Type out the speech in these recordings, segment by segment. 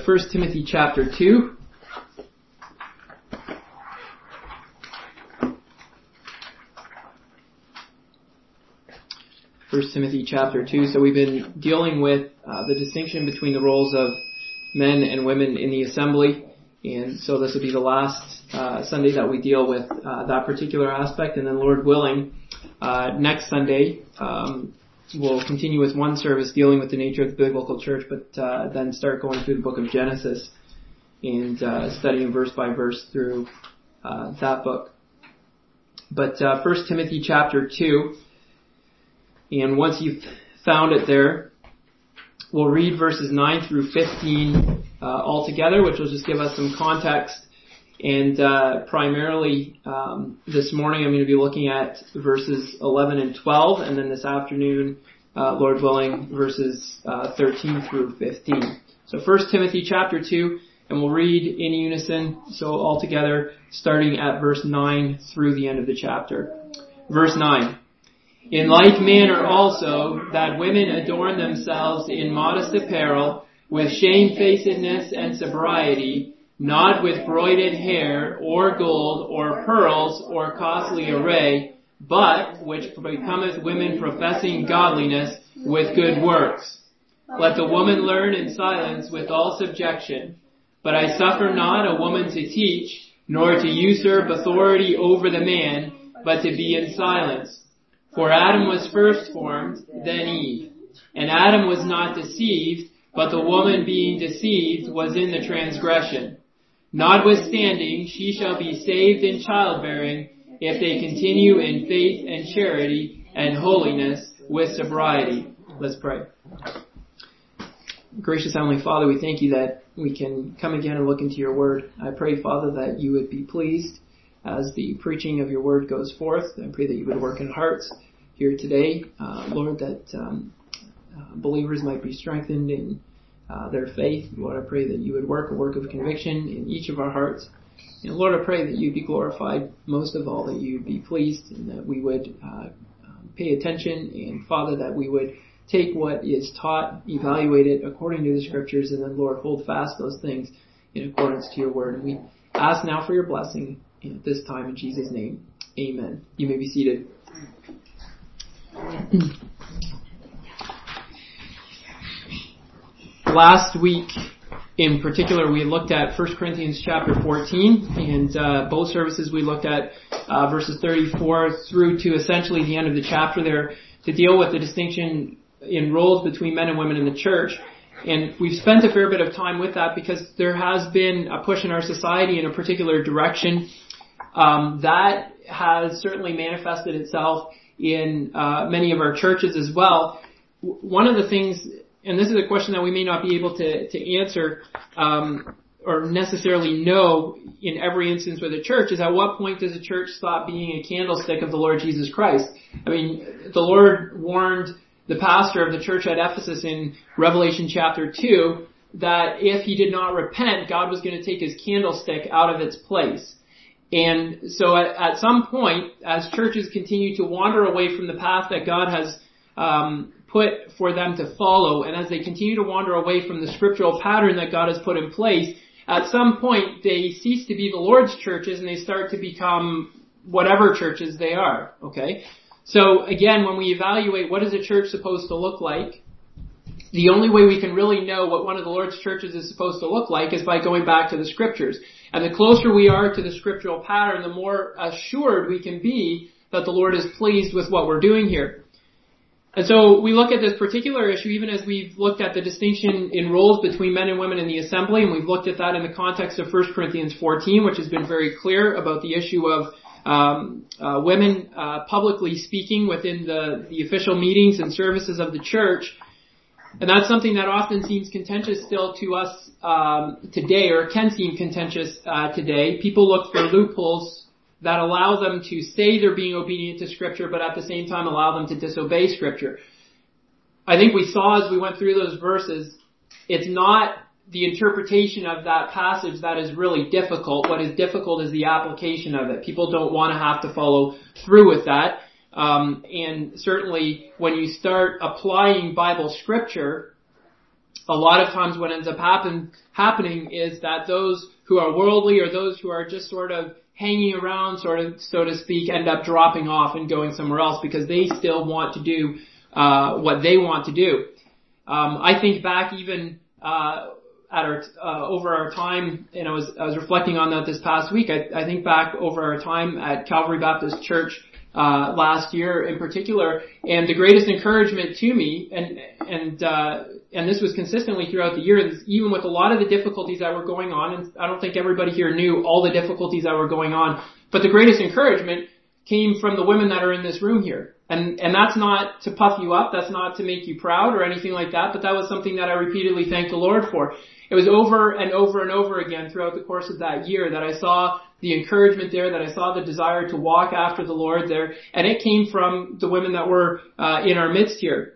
1 Timothy chapter 2. First Timothy chapter 2. So we've been dealing with the distinction between the roles of men and women in the assembly. And so this will be the last Sunday that we deal with that particular aspect. And then Lord willing, next Sunday, we'll continue with one service dealing with the nature of the biblical church, but then start going through the book of Genesis and studying verse by verse through that book. But 1 Timothy chapter 2, and once you've found it there, we'll read verses 9 through 15 altogether, which will just give us some context. And primarily this morning I'm going to be looking at verses 11 and 12, and then this afternoon, Lord willing, verses 13 through 15. So 1 Timothy chapter 2, and we'll read in unison, so altogether, starting at verse 9 through the end of the chapter. Verse 9. In like manner also, that women adorn themselves in modest apparel, with shamefacedness and sobriety, not with broided hair, or gold, or pearls, or costly array, but which becometh women professing godliness with good works. Let the woman learn in silence with all subjection. But I suffer not a woman to teach, nor to usurp authority over the man, but to be in silence. For Adam was first formed, then Eve. And Adam was not deceived, but the woman being deceived was in the transgression. Notwithstanding, she shall be saved in childbearing, if they continue in faith and charity and holiness with sobriety. Let's pray. Gracious Heavenly Father, we thank you that we can come again and look into your word. I pray, Father, that you would be pleased as the preaching of your word goes forth. I pray that you would work in hearts here today, Lord, that believers might be strengthened in their faith. Lord, I pray that you would work a work of conviction in each of our hearts. And Lord, I pray that you'd be glorified, most of all, that you'd be pleased, and that we would pay attention, and Father, that we would take what is taught, evaluate it according to the scriptures, and then, Lord, hold fast those things in accordance to your word. And we ask now for your blessing at this time in Jesus' name. Amen. You may be seated. Last week, in particular, we looked at 1 Corinthians chapter 14, and both services we looked at verses 34 through to essentially the end of the chapter there to deal with the distinction in roles between men and women in the church. And we've spent a fair bit of time with that because there has been a push in our society in a particular direction that has certainly manifested itself in many of our churches as well. One of the things, and this is a question that we may not be able to answer or necessarily know in every instance with a church, is at what point does a church stop being a candlestick of the Lord Jesus Christ? I mean, the Lord warned the pastor of the church at Ephesus in Revelation chapter 2 that if he did not repent, God was going to take his candlestick out of its place. And so at some point, as churches continue to wander away from the path that God has put for them to follow, and as they continue to wander away from the scriptural pattern that God has put in place, at some point they cease to be the Lord's churches and they start to become whatever churches they are, okay? So again, when we evaluate what is a church supposed to look like, the only way we can really know what one of the Lord's churches is supposed to look like is by going back to the scriptures. And the closer we are to the scriptural pattern, the more assured we can be that the Lord is pleased with what we're doing here. And so we look at this particular issue even as we've looked at the distinction in roles between men and women in the assembly, and we've looked at that in the context of 1 Corinthians 14, which has been very clear about the issue of women publicly speaking within the official meetings and services of the church. And that's something that often seems contentious still to us today, or can seem contentious today. People look for loopholes that allow them to say they're being obedient to Scripture, but at the same time allow them to disobey Scripture. I think we saw as we went through those verses, it's not the interpretation of that passage that is really difficult. What is difficult is the application of it. People don't want to have to follow through with that. And certainly when you start applying Bible Scripture, a lot of times what ends up happening is that those who are worldly or those who are just sort of hanging around, sort of, so to speak, end up dropping off and going somewhere else because they still want to do what they want to do. I think back even over our time, and I was reflecting on that this past week. I think back over our time at Calvary Baptist Church last year in particular, and the greatest encouragement to me, and this was consistently throughout the year, even with a lot of the difficulties that were going on, and I don't think everybody here knew all the difficulties that were going on, but the greatest encouragement came from the women that are in this room here. And that's not to puff you up, that's not to make you proud or anything like that, but that was something that I repeatedly thanked the Lord for. It was over and over and over again throughout the course of that year that I saw the encouragement there, that I saw the desire to walk after the Lord there, and it came from the women that were in our midst here.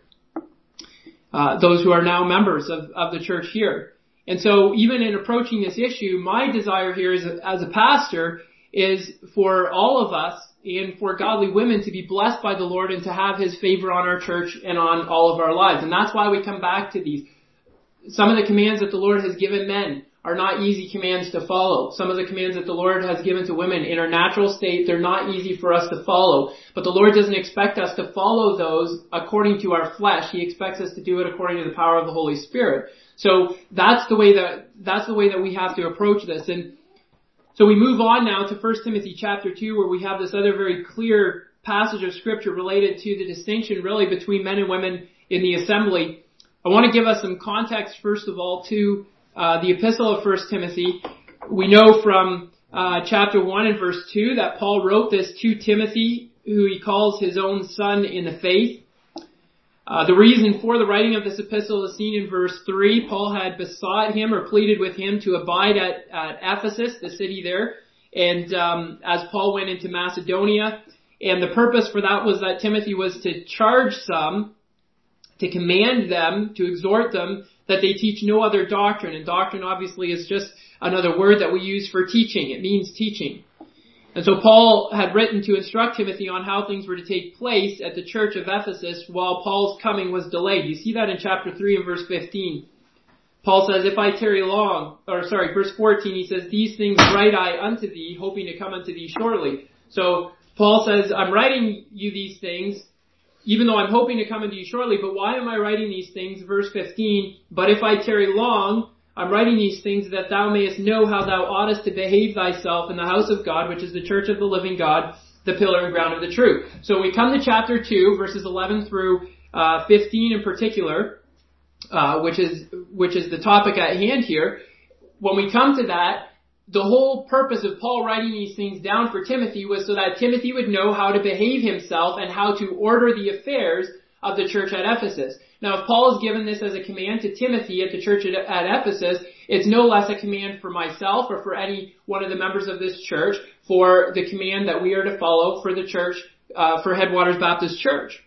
Those who are now members of the church here. And so even in approaching this issue, my desire here as a pastor is for all of us and for godly women to be blessed by the Lord and to have His favor on our church and on all of our lives. And that's why we come back to these. Some of the commands that the Lord has given men are not easy commands to follow. Some of the commands that the Lord has given to women in our natural state, they're not easy for us to follow. But the Lord doesn't expect us to follow those according to our flesh. He expects us to do it according to the power of the Holy Spirit. So that's the way that we have to approach this. And so we move on now to 1 Timothy chapter 2, where we have this other very clear passage of scripture related to the distinction really between men and women in the assembly. I want to give us some context first of all to the epistle of 1 Timothy. We know from chapter 1 and verse 2 that Paul wrote this to Timothy, who he calls his own son in the faith. The reason for the writing of this epistle is seen in verse 3. Paul had besought him or pleaded with him to abide at Ephesus, the city there, and as Paul went into Macedonia. And the purpose for that was that Timothy was to charge some, to command them, to exhort them, that they teach no other doctrine. And doctrine obviously is just another word that we use for teaching. It means teaching. And so Paul had written to instruct Timothy on how things were to take place at the church of Ephesus while Paul's coming was delayed. You see that in chapter 3 and verse 15. Paul says, verse 14, he says, "These things write I unto thee, hoping to come unto thee shortly." So Paul says, I'm writing you these things, even though I'm hoping to come unto you shortly, but why am I writing these things? Verse 15, "But if I tarry long, I'm writing these things that thou mayest know how thou oughtest to behave thyself in the house of God, which is the church of the living God, the pillar and ground of the truth." So we come to chapter 2, verses 11 through 15 in particular, which is the topic at hand here. When we come to that, the whole purpose of Paul writing these things down for Timothy was so that Timothy would know how to behave himself and how to order the affairs of the church at Ephesus. Now, if Paul has given this as a command to Timothy at the church at Ephesus, it's no less a command for myself or for any one of the members of this church for the command that we are to follow for the church, for Headwaters Baptist Church.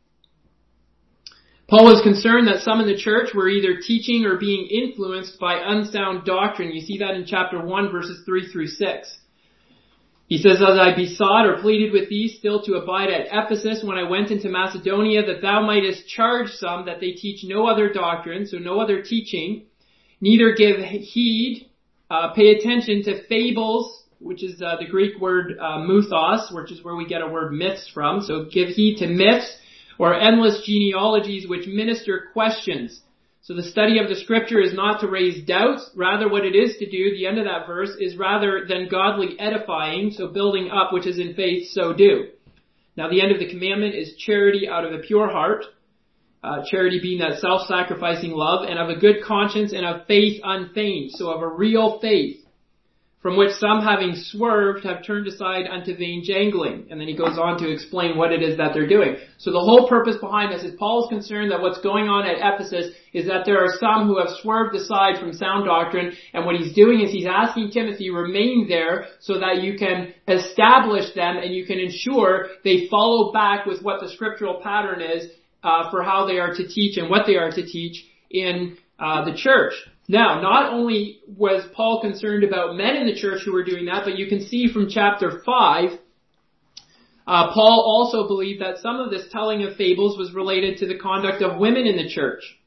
Paul was concerned that some in the church were either teaching or being influenced by unsound doctrine. You see that in chapter 1, verses 3 through 6. He says, "As I besought or pleaded with thee still to abide at Ephesus when I went into Macedonia, that thou mightest charge some that they teach no other doctrine," so no other teaching, "neither give heed, pay attention to fables," which is the Greek word mythos, which is where we get our word myths from. So give heed to myths, or endless genealogies which minister questions. So the study of the scripture is not to raise doubts. Rather what it is to do, the end of that verse, is rather than godly edifying, so building up, which is in faith, so do. Now the end of the commandment is charity out of a pure heart. Charity being that self-sacrificing love, and of a good conscience, and of faith unfeigned. So of a real faith, from which some having swerved have turned aside unto vain jangling. And then he goes on to explain what it is that they're doing. So the whole purpose behind this is Paul is concerned that what's going on at Ephesus is that there are some who have swerved aside from sound doctrine, and what he's doing is he's asking Timothy, remain there so that you can establish them and you can ensure they follow back with what the scriptural pattern is for how they are to teach and what they are to teach in the church. Now, not only was Paul concerned about men in the church who were doing that, but you can see from chapter 5, Paul also believed that some of this telling of fables was related to the conduct of women in the church.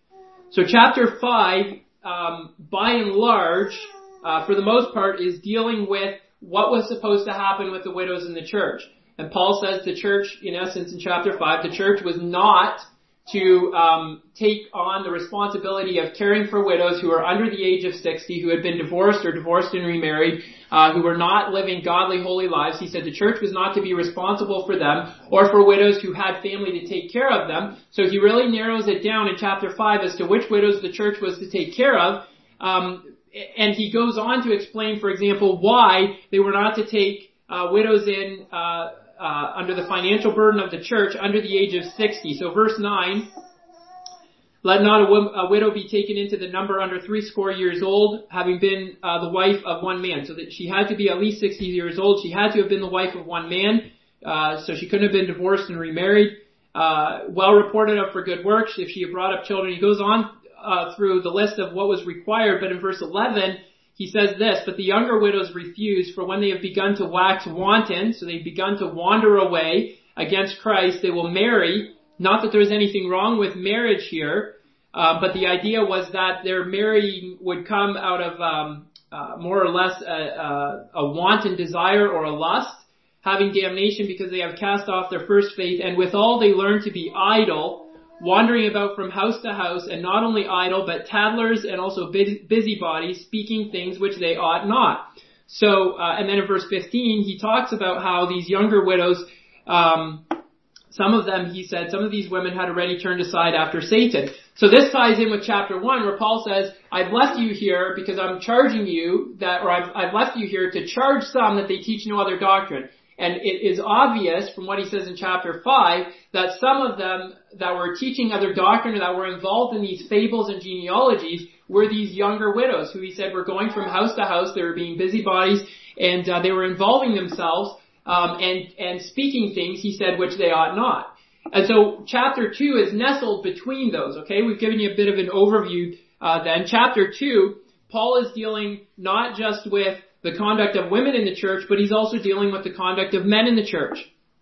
So chapter 5, by and large, for the most part, is dealing with what was supposed to happen with the widows in the church. And Paul says the church, in essence, in chapter 5, the church was not to take on the responsibility of caring for widows who are under the age of 60, who had been divorced or divorced and remarried, who were not living godly, holy lives. He said the church was not to be responsible for them or for widows who had family to take care of them. So he really narrows it down in chapter 5 as to which widows the church was to take care of. And he goes on to explain, for example, why they were not to take widows in under the financial burden of the church under the age of 60. So verse 9, let not a widow be taken into the number under 60 years old, having been the wife of one man. So that she had to be at least 60 years old. She had to have been the wife of one man. So she couldn't have been divorced and remarried. Well reported of for good works, if she had brought up children. He goes on through the list of what was required, but in verse 11, he says this, but the younger widows refuse, for when they have begun to wax wanton, so they've begun to wander away against Christ, they will marry. Not that there's anything wrong with marriage here, but the idea was that their marrying would come out of more or less a wanton desire or a lust, having damnation because they have cast off their first faith, and withal they learn to be idle, wandering about from house to house, and not only idle, but tattlers and also busybodies, speaking things which they ought not. So, and then in verse 15, he talks about how these younger widows, some of them, he said, some of these women had already turned aside after Satan. So this ties in with chapter 1, where Paul says, I've left you here because I'm charging you that, or I've left you here to charge some that they teach no other doctrine. And it is obvious from what he says in chapter 5 that some of them that were teaching other doctrine or that were involved in these fables and genealogies were these younger widows who he said were going from house to house. They were being busybodies and they were involving themselves and speaking things, he said, which they ought not. And so chapter 2 is nestled between those, okay? We've given you a bit of an overview then. Chapter 2, Paul is dealing not just with the conduct of women in the church, but he's also dealing with the conduct of men in the church.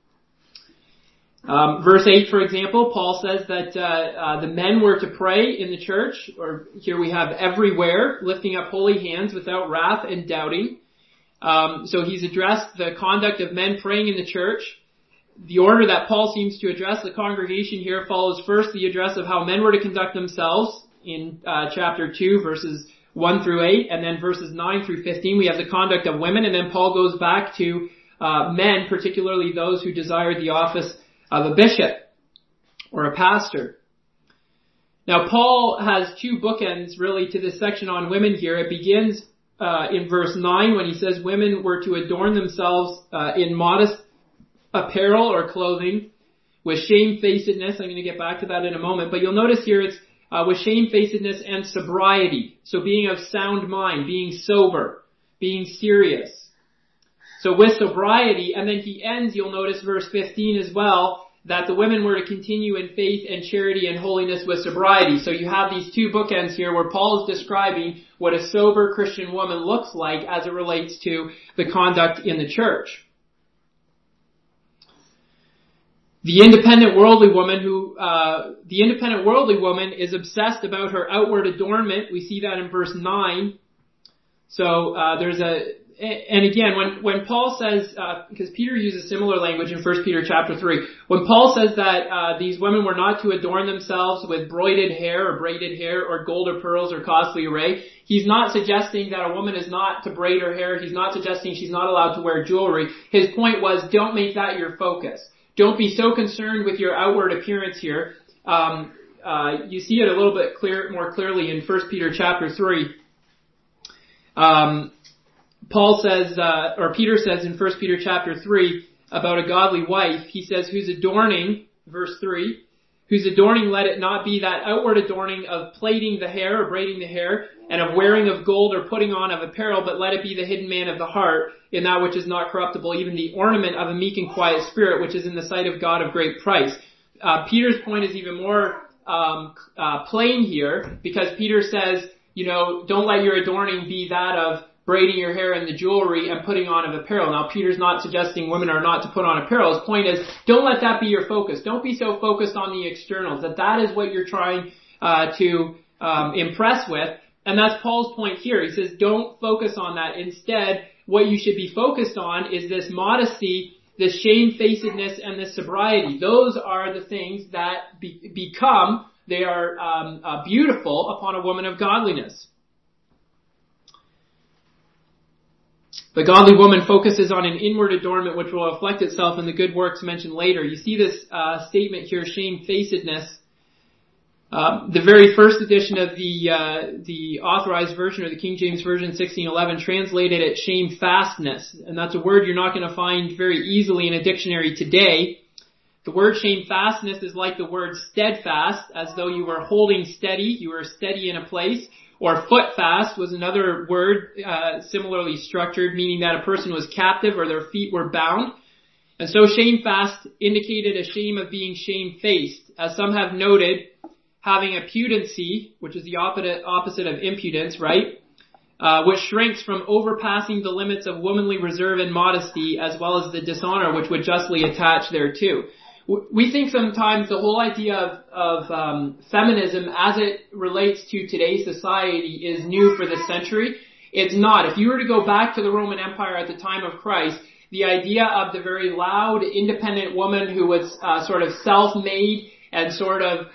Verse 8, for example, Paul says that the men were to pray in the church, or here we have everywhere, lifting up holy hands without wrath and doubting. So he's addressed the conduct of men praying in the church. The order that Paul seems to address the congregation here follows first the address of how men were to conduct themselves in chapter 2, verses 1 through 8, and then verses 9 through 15, we have the conduct of women, and then Paul goes back to men, particularly those who desired the office of a bishop or a pastor. Now, Paul has two bookends, really, to this section on women here. It begins in verse 9 when he says women were to adorn themselves in modest apparel or clothing with shamefacedness. I'm going to get back to that in a moment, but you'll notice here it's with shamefacedness and sobriety. So being of sound mind, being sober, being serious. So with sobriety, and then he ends, you'll notice verse 15 as well, that the women were to continue in faith and charity and holiness with sobriety. So you have these two bookends here where Paul is describing what a sober Christian woman looks like as it relates to the conduct in the church. The independent worldly woman is obsessed about her outward adornment. We see that in verse 9. So, and again, when Paul says, because Peter uses similar language in 1 Peter chapter 3, when Paul says that, these women were not to adorn themselves with braided hair or gold or pearls or costly array, he's not suggesting that a woman is not to braid her hair. He's not suggesting she's not allowed to wear jewelry. His point was, don't make that your focus. Don't be so concerned with your outward appearance here. You see it a little bit more clearly in 1 Peter chapter 3. Paul says, or Peter says in 1 Peter chapter 3 about a godly wife, he says, whose adorning, verse 3, whose adorning let it not be that outward adorning of plaiting the hair or braiding the hair and of wearing of gold or putting on of apparel, but let it be the hidden man of the heart in that which is not corruptible, even the ornament of a meek and quiet spirit, which is in the sight of God of great price. Peter's point is even more plain here because Peter says, don't let your adorning be that of braiding your hair and the jewelry and putting on of apparel. Now, Peter's not suggesting women are not to put on apparel. His point is, don't let that be your focus. Don't be so focused on the externals, that is what you're trying to impress with. And that's Paul's point here. He says, don't focus on that. Instead, what you should be focused on is this modesty, this shamefacedness, and this sobriety. Those are the things that they are beautiful upon a woman of godliness. The godly woman focuses on an inward adornment which will reflect itself in the good works mentioned later. You see this statement here, shamefacedness. The very first edition of the Authorized Version, or the King James Version 1611, translated it shamefastness. And that's a word you're not going to find very easily in a dictionary today. The word shamefastness is like the word steadfast, as though you were holding steady, you were steady in a place. Or footfast was another word similarly structured, meaning that a person was captive or their feet were bound. And so shamefast indicated a shame of being shamefaced. As some have noted, having a pudency, which is the opposite of impudence, right? Which shrinks from overpassing the limits of womanly reserve and modesty, as well as the dishonor which would justly attach thereto. We think sometimes the whole idea of feminism as it relates to today's society is new for this century. It's not. If you were to go back to the Roman Empire at the time of Christ, the idea of the very loud, independent woman who was sort of self-made and sort of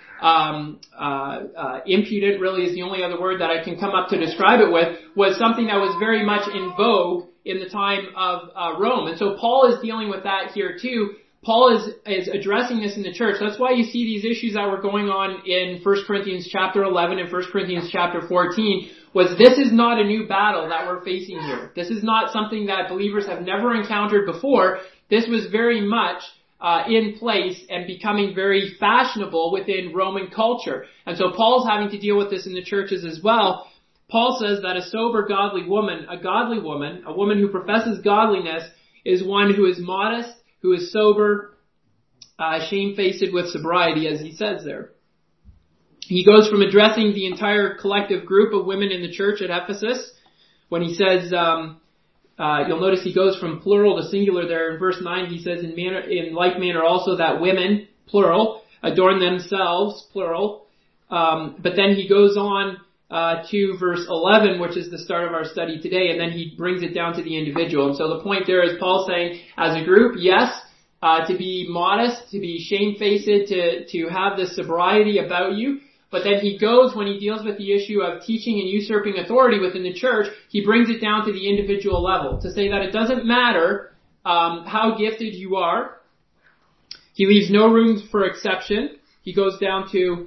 impudent, really is the only other word that I can come up to describe it with, was something that was very much in vogue in the time of Rome. And so Paul is dealing with that here too. Paul is addressing this in the church. That's why you see these issues that were going on in 1 Corinthians chapter 11 and 1 Corinthians chapter 14, this is not a new battle that we're facing here. This is not something that believers have never encountered before. This was very much in place and becoming very fashionable within Roman culture. And so Paul's having to deal with this in the churches as well. Paul says that a sober, godly woman, a woman who professes godliness, is one who is modest, who is sober, shamefaced with sobriety, as he says there. He goes from addressing the entire collective group of women in the church at Ephesus, when he says, you'll notice he goes from plural to singular there. In verse 9, he says, in like manner also that women, plural, adorn themselves, plural. But then he goes on to verse 11, which is the start of our study today, and then he brings it down to the individual. And so the point there is Paul saying, as a group, yes, to be modest, to be shamefaced, to have this sobriety about you. But then he goes, when he deals with the issue of teaching and usurping authority within the church, he brings it down to the individual level, to say that it doesn't matter how gifted you are. He leaves no room for exception. He goes down to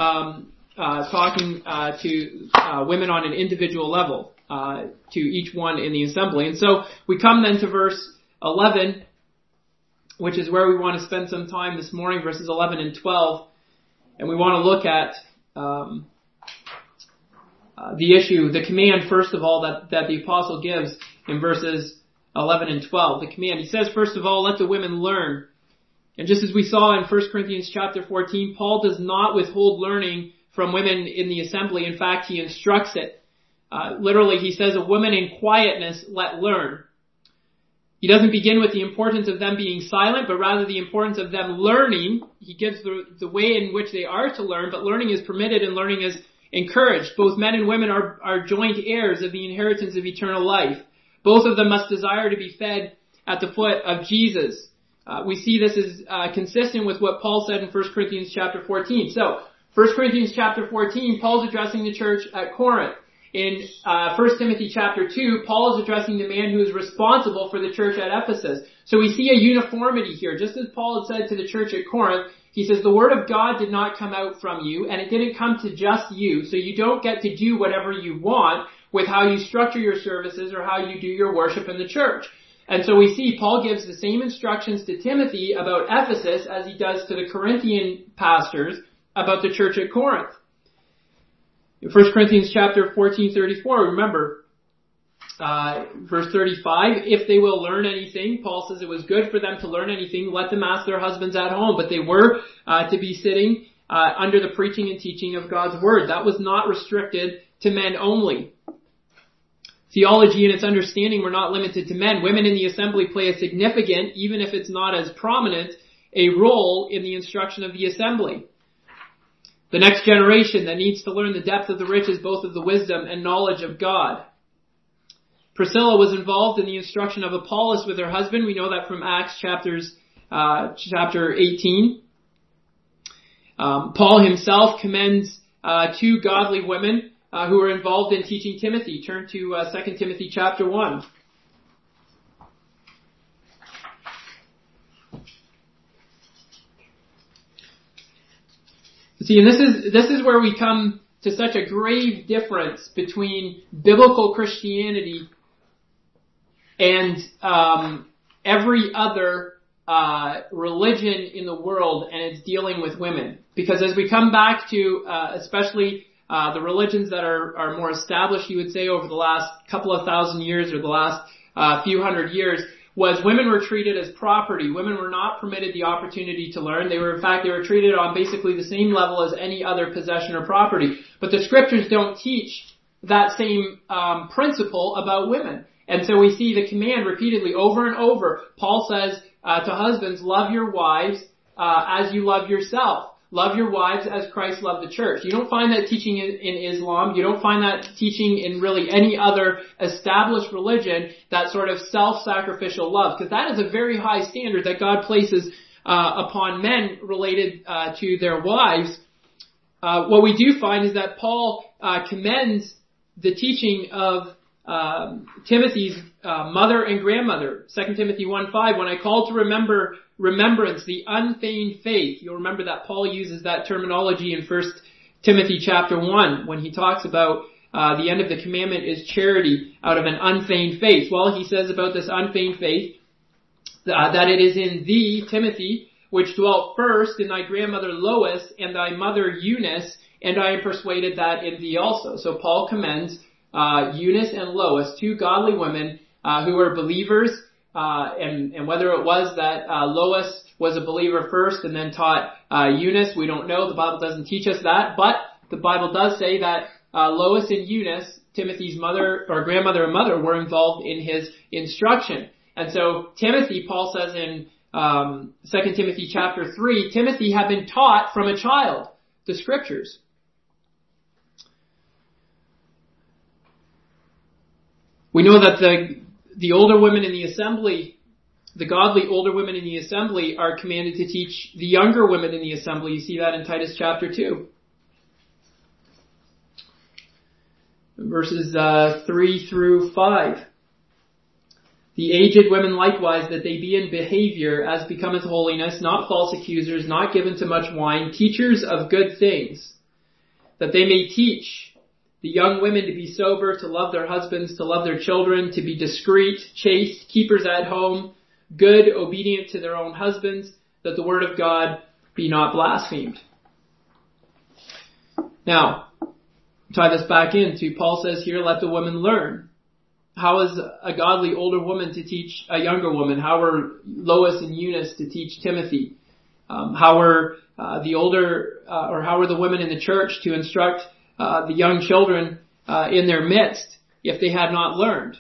talking to women on an individual level, to each one in the assembly. And so we come then to verse 11, which is where we want to spend some time this morning, verses 11 and 12. And we want to look at the issue, the command, first of all, that the apostle gives in verses 11 and 12. The command, he says, first of all, let the women learn. And just as we saw in 1 Corinthians chapter 14, Paul does not withhold learning from women in the assembly. In fact, he instructs it. Literally, he says, a woman in quietness let learn. He doesn't begin with the importance of them being silent, but rather the importance of them learning. He gives the way in which they are to learn, but learning is permitted and learning is encouraged. Both men and women are joint heirs of the inheritance of eternal life. Both of them must desire to be fed at the foot of Jesus. We see this is consistent with what Paul said in 1 Corinthians chapter 14. So, 1 Corinthians chapter 14, Paul's addressing the church at Corinth. In 1 Timothy chapter 2, Paul is addressing the man who is responsible for the church at Ephesus. So we see a uniformity here. Just as Paul had said to the church at Corinth, he says, the word of God did not come out from you, and it didn't come to just you, so you don't get to do whatever you want with how you structure your services or how you do your worship in the church. And so we see Paul gives the same instructions to Timothy about Ephesus as he does to the Corinthian pastors about the church at Corinth. In 1 Corinthians chapter 14:34, remember, verse 35, if they will learn anything, Paul says it was good for them to learn anything, let them ask their husbands at home. But they were to be sitting under the preaching and teaching of God's word. That was not restricted to men only. Theology and its understanding were not limited to men. Women in the assembly play a significant, even if it's not as prominent, a role in the instruction of the assembly. The next generation that needs to learn the depth of the riches, both of the wisdom and knowledge of God. Priscilla was involved in the instruction of Apollos with her husband. We know that from Acts chapter 18. Paul himself commends two godly women who were involved in teaching Timothy. Turn to 2 Timothy chapter 1. See, and this is where we come to such a grave difference between biblical Christianity and every other religion in the world, and it's dealing with women. Because as we come back to especially the religions that are more established, you would say, over the last couple of thousand years or the last few hundred years, was women were treated as property. Women were not permitted the opportunity to learn. They were treated on basically the same level as any other possession or property. But the scriptures don't teach that same principle about women. And so we see the command repeatedly over and over. Paul says to husbands, love your wives as you love yourself. Love your wives as Christ loved the church. You don't find that teaching in Islam. You don't find that teaching in really any other established religion, that sort of self-sacrificial love. Because that is a very high standard that God places upon men related to their wives. What we do find is that Paul commends the teaching of Timothy's mother and grandmother. 2 Timothy 1:5, when I call to remembrance the unfeigned faith. You'll remember that Paul uses that terminology in 1 Timothy chapter 1 when he talks about the end of the commandment is charity out of an unfeigned faith. Well, he says about this unfeigned faith that it is in thee, Timothy, which dwelt first in thy grandmother Lois and thy mother Eunice, and I am persuaded that in thee also. So Paul commends Eunice and Lois, two godly women who were believers, and whether it was that Lois was a believer first and then taught Eunice, we don't know. The Bible doesn't teach us that, but the Bible does say that Lois and Eunice, Timothy's mother or grandmother and mother, were involved in his instruction. And so Timothy, Paul says in 2 Timothy chapter 3, Timothy had been taught from a child the scriptures. We know that the older women in the assembly, the godly older women in the assembly, are commanded to teach the younger women in the assembly. You see that in Titus chapter 2. Verses 3 through 5. The aged women likewise, that they be in behavior as becometh holiness, not false accusers, not given to much wine, teachers of good things, that they may teach the young women to be sober, to love their husbands, to love their children, to be discreet, chaste, keepers at home, good, obedient to their own husbands, that the word of God be not blasphemed. Now, tie this back into, Paul says here, let the women learn. How is a godly older woman to teach a younger woman? How are Lois and Eunice to teach Timothy? How are how are the women in the church to instruct the young children in their midst if they had not learned?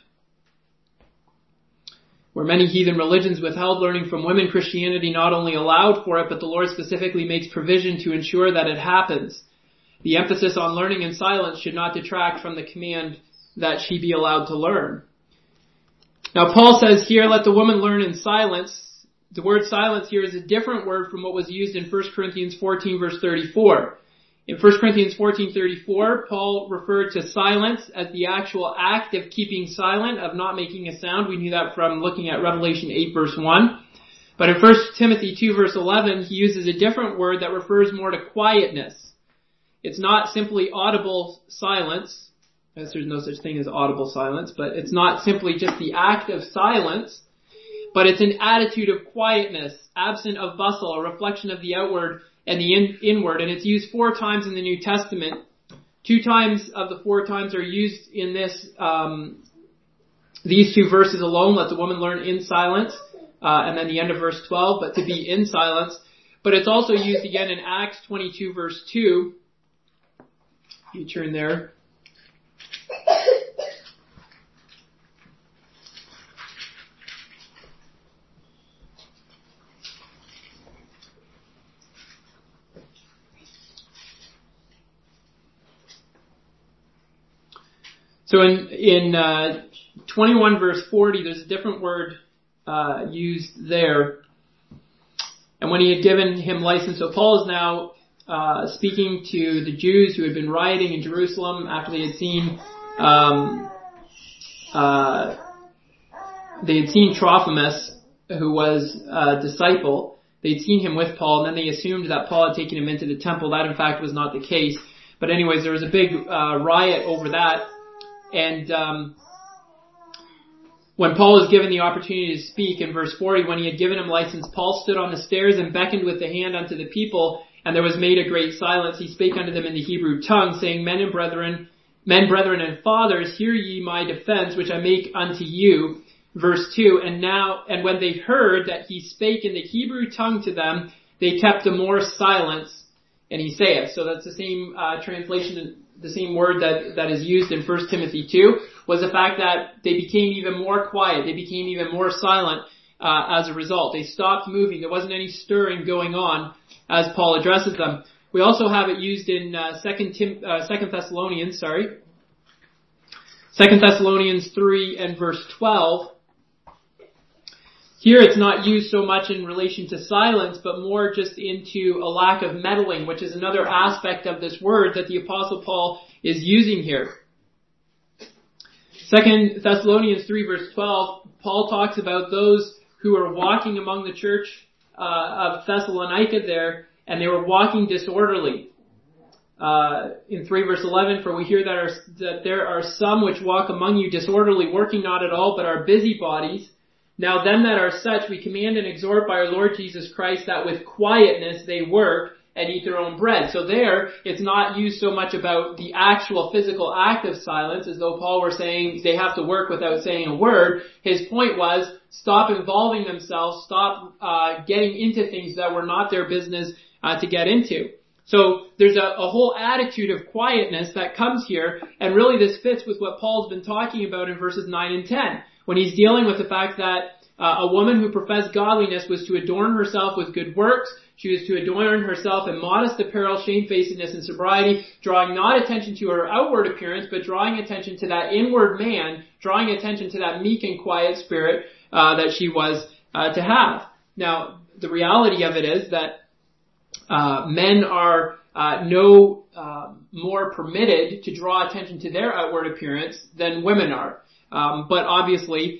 Where many heathen religions withheld learning from women, Christianity not only allowed for it, but the Lord specifically makes provision to ensure that it happens. The emphasis on learning in silence should not detract from the command that she be allowed to learn. Now Paul says here, let the woman learn in silence. The word silence here is a different word from what was used in 1 Corinthians 14 verse 34. In 1 Corinthians 14:34, Paul referred to silence as the actual act of keeping silent, of not making a sound. We knew that from looking at Revelation 8 verse 1. But in 1 Timothy 2 verse 11, he uses a different word that refers more to quietness. It's not simply audible silence, as there's no such thing as audible silence, but it's not simply just the act of silence, but it's an attitude of quietness, absent of bustle, a reflection of the outward and the inward. And it's used 4 times in the New Testament. 2 times of the 4 times are used in these 2 verses alone. Let the woman learn in silence, and then the end of verse 12, but to be in silence. But it's also used again in Acts 22 verse 2. You turn there. So in 21 verse 40, there's a different word used there. And when he had given him license, so Paul is now speaking to the Jews who had been rioting in Jerusalem after they had seen Trophimus, who was a disciple. They'd seen him with Paul, and then they assumed that Paul had taken him into the temple. That, in fact, was not the case. But anyways, there was a big riot over that. And when Paul was given the opportunity to speak, in verse 40, when he had given him license, Paul stood on the stairs and beckoned with the hand unto the people, and there was made a great silence. He spake unto them in the Hebrew tongue, saying, Men, brethren, and fathers, hear ye my defense, which I make unto you. Verse 2, and when they heard that he spake in the Hebrew tongue to them, they kept the more silence, and he saith. So that's the same translation, the same word that is used in 1 Timothy 2, was the fact that they became even more quiet, they became even more silent as a result. They stopped moving, there wasn't any stirring going on as Paul addresses them. We also have it used in 2 Thessalonians 3 and verse 12. Here it's not used so much in relation to silence, but more just into a lack of meddling, which is another aspect of this word that the Apostle Paul is using here. 2 Thessalonians 3 verse 12, Paul talks about those who are walking among the church of Thessalonica there, and they were walking disorderly. In 3 verse 11, for we hear that there are some which walk among you disorderly, working not at all, but are busybodies. Now them that are such we command and exhort by our Lord Jesus Christ that with quietness they work and eat their own bread. So there, it's not used so much about the actual physical act of silence, as though Paul were saying they have to work without saying a word. His point was, stop involving themselves, stop getting into things that were not their business to get into. So there's a whole attitude of quietness that comes here, and really this fits with what Paul's been talking about in verses 9 and 10. When he's dealing with the fact that a woman who professed godliness was to adorn herself with good works, she was to adorn herself in modest apparel, shamefacedness, and sobriety, drawing not attention to her outward appearance, but drawing attention to that inward man, drawing attention to that meek and quiet spirit that she was to have. Now, the reality of it is that men are no more permitted to draw attention to their outward appearance than women are. But obviously,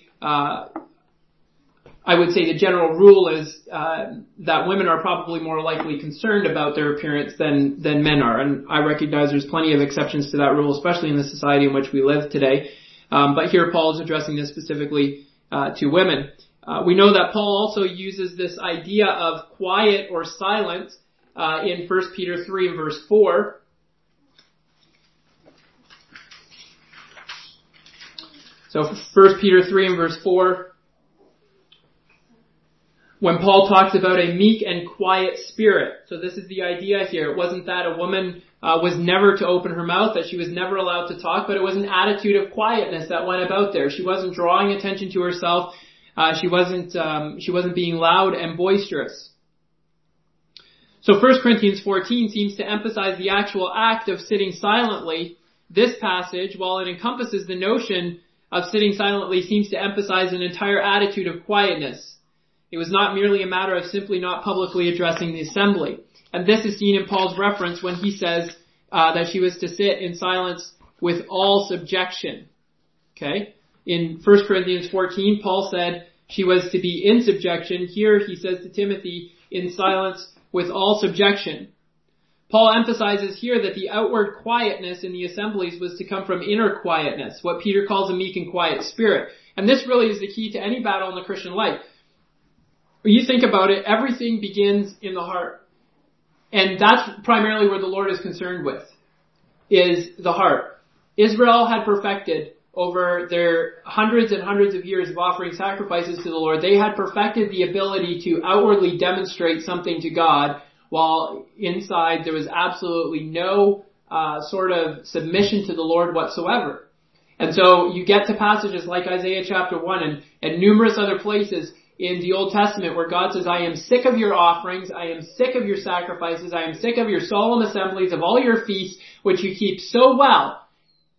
I would say the general rule is that women are probably more likely concerned about their appearance than men are. And I recognize there's plenty of exceptions to that rule, especially in the society in which we live today. But here Paul is addressing this specifically to women. We know that Paul also uses this idea of quiet or silence in 1 Peter 3 and verse 4. So 1 Peter 3 and verse 4, when Paul talks about a meek and quiet spirit. So this is the idea here. It wasn't that a woman was never to open her mouth, that she was never allowed to talk, but it was an attitude of quietness that went about there. She wasn't drawing attention to herself. She wasn't being loud and boisterous. So 1 Corinthians 14 seems to emphasize the actual act of sitting silently. This passage, while it encompasses the notion of sitting silently, seems to emphasize an entire attitude of quietness. It was not merely a matter of simply not publicly addressing the assembly. And this is seen in Paul's reference when he says that she was to sit in silence with all subjection. Okay? In 1 Corinthians 14, Paul said she was to be in subjection. Here he says to Timothy, in silence with all subjection. Paul emphasizes here that the outward quietness in the assemblies was to come from inner quietness, what Peter calls a meek and quiet spirit. And this really is the key to any battle in the Christian life. When you think about it, everything begins in the heart. And that's primarily where the Lord is concerned with, is the heart. Israel had perfected over their hundreds and hundreds of years of offering sacrifices to the Lord. They had perfected the ability to outwardly demonstrate something to God, while inside there was absolutely no sort of submission to the Lord whatsoever. And so you get to passages like Isaiah chapter 1 and numerous other places in the Old Testament where God says, I am sick of your offerings, I am sick of your sacrifices, I am sick of your solemn assemblies, of all your feasts, which you keep so well.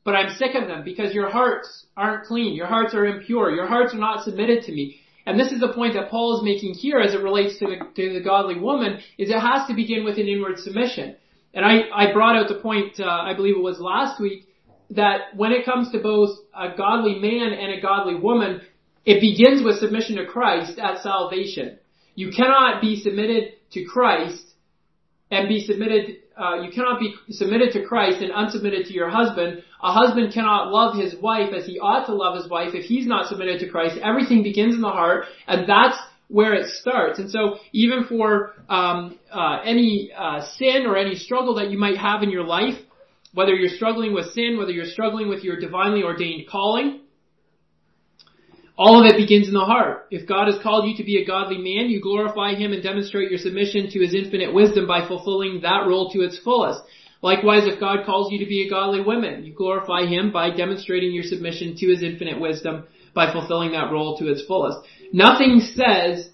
but I'm sick of them because your hearts aren't clean. Your hearts are impure. Your hearts are not submitted to me. And this is the point that Paul is making here as it relates to the godly woman, is it has to begin with an inward submission. And I brought out the point, I believe it was last week, that when it comes to both a godly man and a godly woman, it begins with submission to Christ at salvation. You cannot be submitted to Christ and be submitted, you cannot be submitted to Christ and unsubmitted to your husband. A husband cannot love his wife as he ought to love his wife if he's not submitted to Christ. Everything begins in the heart, and that's where it starts. And so even for any sin or any struggle that you might have in your life, whether you're struggling with sin, whether you're struggling with your divinely ordained calling, all of it begins in the heart. If God has called you to be a godly man, you glorify Him and demonstrate your submission to His infinite wisdom by fulfilling that role to its fullest. Likewise, if God calls you to be a godly woman, you glorify Him by demonstrating your submission to His infinite wisdom by fulfilling that role to its fullest. Nothing says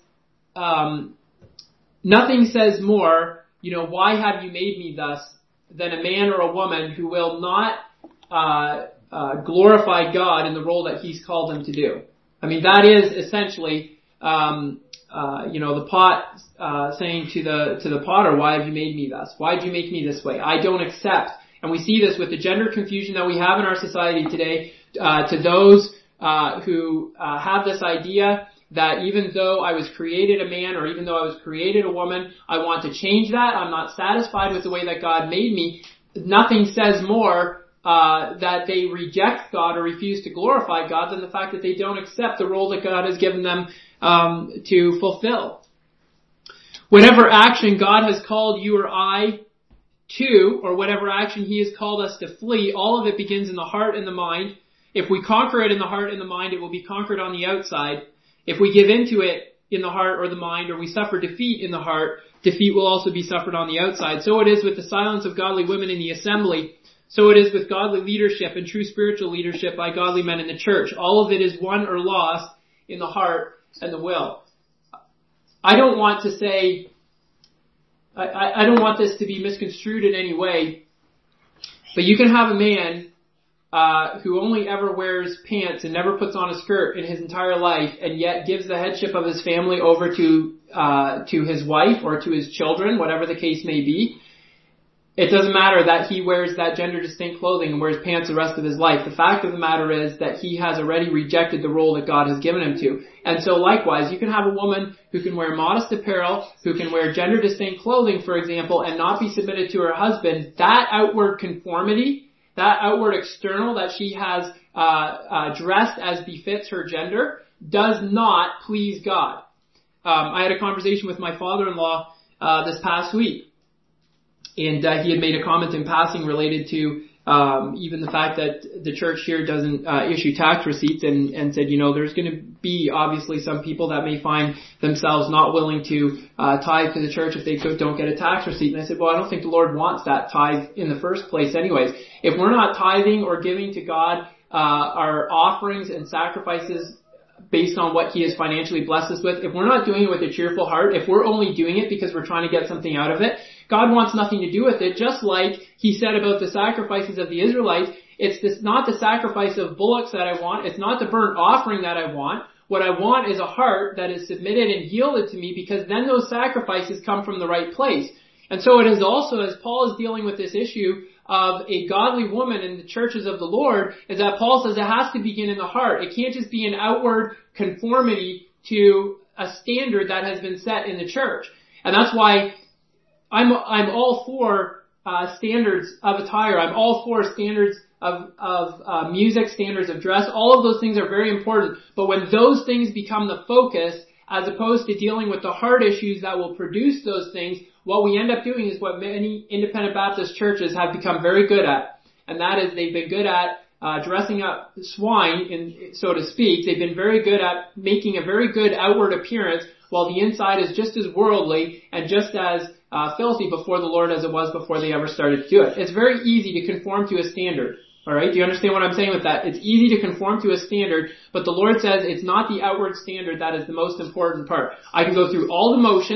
more, why have you made me thus, than a man or a woman who will not glorify God in the role that He's called them to do. I mean, that is essentially, the pot saying to the potter, "Why have you made me thus? Why did you make me this way? I don't accept." And we see this with the gender confusion that we have in our society today. To those who have this idea that even though I was created a man or even though I was created a woman, I want to change that. I'm not satisfied with the way that God made me. Nothing says more that they reject God or refuse to glorify God than the fact that they don't accept the role that God has given them to fulfill. Whatever action God has called you or I to, or whatever action He has called us to flee, all of it begins in the heart and the mind. If we conquer it in the heart and the mind, it will be conquered on the outside. If we give into it in the heart or the mind, or we suffer defeat in the heart, defeat will also be suffered on the outside. So it is with the silence of godly women in the assembly. So it is with godly leadership and true spiritual leadership by godly men in the church. All of it is won or lost in the heart and the will. I don't want to say, I don't want this to be misconstrued in any way, but you can have a man who only ever wears pants and never puts on a skirt in his entire life, and yet gives the headship of his family over to his wife or to his children, whatever the case may be. It doesn't matter that he wears that gender distinct clothing and wears pants the rest of his life. The fact of the matter is that he has already rejected the role that God has given him to. And so likewise, you can have a woman who can wear modest apparel, who can wear gender distinct clothing, for example, and not be submitted to her husband. That outward conformity, that outward external that she has dressed as befits her gender, does not please God. I had a conversation with my father-in-law this past week. And he had made a comment in passing related to even the fact that the church here doesn't issue tax receipts, and said, there's going to be obviously some people that may find themselves not willing to tithe to the church if they don't get a tax receipt. And I said, well, I don't think the Lord wants that tithe in the first place anyways. If we're not tithing or giving to God our offerings and sacrifices based on what He has financially blessed us with, if we're not doing it with a cheerful heart, if we're only doing it because we're trying to get something out of it, God wants nothing to do with it. Just like He said about the sacrifices of the Israelites, it's not the sacrifice of bullocks that I want. It's not the burnt offering that I want. What I want is a heart that is submitted and yielded to me, because then those sacrifices come from the right place. And so it is also, as Paul is dealing with this issue of a godly woman in the churches of the Lord, is that Paul says it has to begin in the heart. It can't just be an outward conformity to a standard that has been set in the church. And that's why I'm all for standards of attire. I'm all for standards of music, standards of dress. All of those things are very important. But when those things become the focus, as opposed to dealing with the heart issues that will produce those things, what we end up doing is what many independent Baptist churches have become very good at. And that is, they've been good at dressing up swine, so to speak. They've been very good at making a very good outward appearance, while the inside is just as worldly and just as filthy before the Lord as it was before they ever started to do it. It's very easy to conform to a standard. Alright, do you understand what I'm saying with that? It's easy to conform to a standard, but the Lord says it's not the outward standard that is the most important part. I can go through all the motions,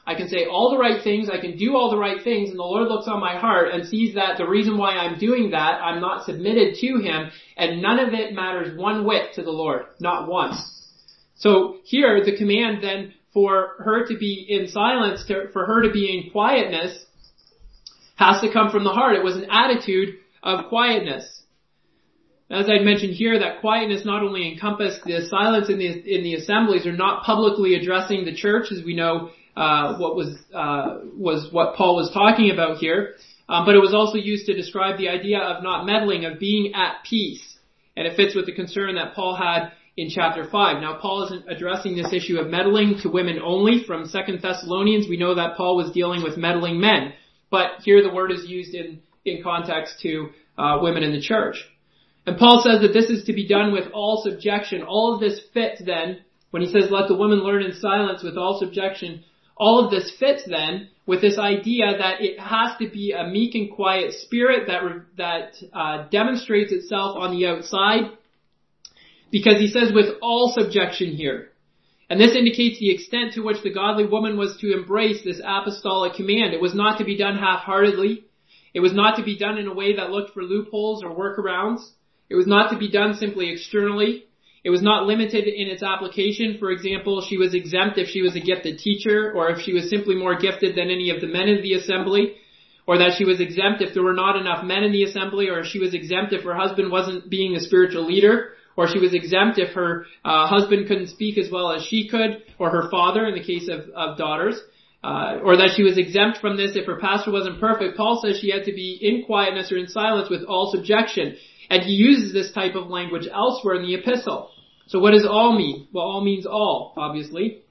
I can say all the right things, I can do all the right things, and the Lord looks on my heart and sees that the reason why I'm doing that, I'm not submitted to Him, and none of it matters one whit to the Lord. Not once. So here, the command then for her to be in silence, for her to be in quietness, has to come from the heart. It was an attitude of quietness. As I mentioned here, that quietness not only encompassed the silence in the assemblies, or not publicly addressing the church, as we know what what Paul was talking about here, but it was also used to describe the idea of not meddling, of being at peace. And it fits with the concern that Paul had in chapter 5. Now, Paul isn't addressing this issue of meddling to women only. From 2 Thessalonians, we know that Paul was dealing with meddling men. But here the word is used in context to women in the church. And Paul says that this is to be done with all subjection. All of this fits then, when he says, let the woman learn in silence with all subjection, all of this fits then with this idea that it has to be a meek and quiet spirit that demonstrates itself on the outside. Because he says with all subjection here. And this indicates the extent to which the godly woman was to embrace this apostolic command. It was not to be done half-heartedly. It was not to be done in a way that looked for loopholes or workarounds. It was not to be done simply externally. It was not limited in its application. For example, she was exempt if she was a gifted teacher, or if she was simply more gifted than any of the men in the assembly, or that she was exempt if there were not enough men in the assembly, or she was exempt if her husband wasn't being a spiritual leader, or she was exempt if her husband couldn't speak as well as she could, or her father in the case of daughters, or that she was exempt from this if her pastor wasn't perfect. Paul says she had to be in quietness or in silence with all subjection. And he uses this type of language elsewhere in the epistle. So what does all mean? Well, all means all, obviously.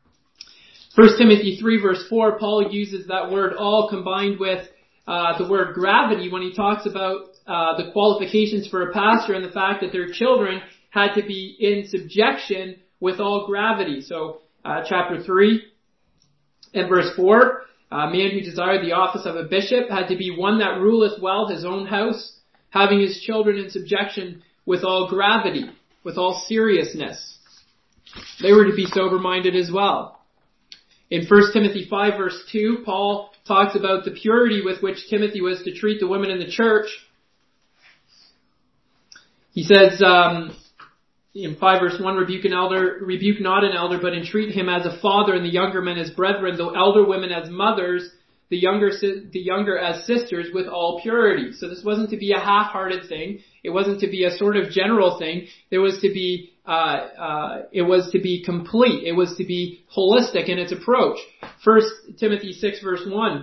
1 Timothy 3 verse 4, Paul uses that word all combined with the word gravity when he talks about the qualifications for a pastor and the fact that their children had to be in subjection with all gravity. So chapter 3 and verse 4, a man who desired the office of a bishop had to be one that ruleth well his own house, having his children in subjection with all gravity, with all seriousness. They were to be sober-minded as well. In 1 Timothy 5 verse 2, Paul talks about the purity with which Timothy was to treat the women in the church. He says, in 5 verse 1, rebuke not an elder, but entreat him as a father, and the younger men as brethren, the elder women as mothers, the younger as sisters, with all purity. So this wasn't to be a half-hearted thing. It wasn't to be a sort of general thing. It was to be complete. It was to be holistic in its approach. 1 Timothy 6 verse 1.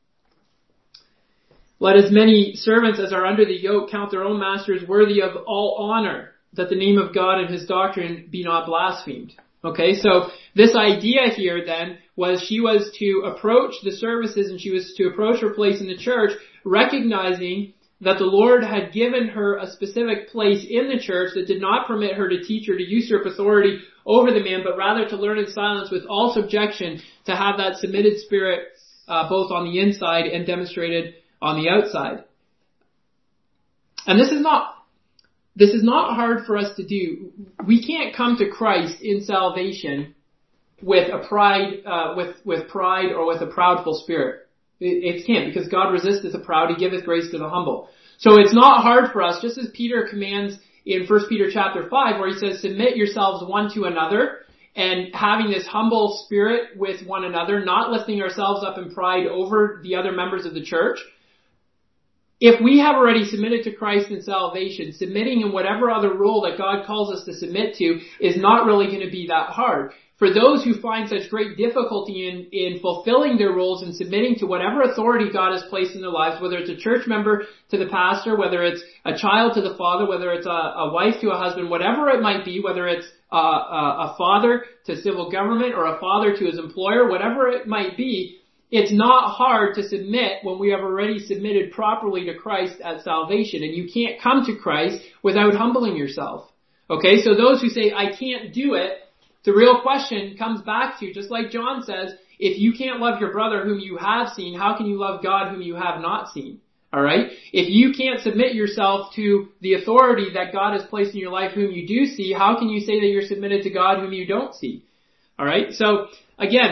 Let as many servants as are under the yoke count their own masters worthy of all honor, that the name of God and His doctrine be not blasphemed. Okay, so this idea here then was she was to approach the services and she was to approach her place in the church recognizing that the Lord had given her a specific place in the church that did not permit her to teach or to usurp authority over the man, but rather to learn in silence with all subjection, to have that submitted spirit both on the inside and demonstrated on the outside. And this is not hard for us to do. We can't come to Christ in salvation with a pride, with pride or with a proudful spirit. It can't, because God resisteth the proud, He giveth grace to the humble. So it's not hard for us, just as Peter commands in 1 Peter chapter 5, where he says, submit yourselves one to another, and having this humble spirit with one another, not lifting ourselves up in pride over the other members of the church. If we have already submitted to Christ in salvation, submitting in whatever other role that God calls us to submit to is not really going to be that hard. For those who find such great difficulty in fulfilling their roles and submitting to whatever authority God has placed in their lives, whether it's a church member to the pastor, whether it's a child to the father, whether it's a wife to a husband, whatever it might be, whether it's a father to civil government or a father to his employer, whatever it might be, it's not hard to submit when we have already submitted properly to Christ at salvation. And you can't come to Christ without humbling yourself. Okay, so those who say, I can't do it, the real question comes back to, just like John says, if you can't love your brother whom you have seen, how can you love God whom you have not seen? Alright? If you can't submit yourself to the authority that God has placed in your life whom you do see, how can you say that you're submitted to God whom you don't see? Alright? So, again,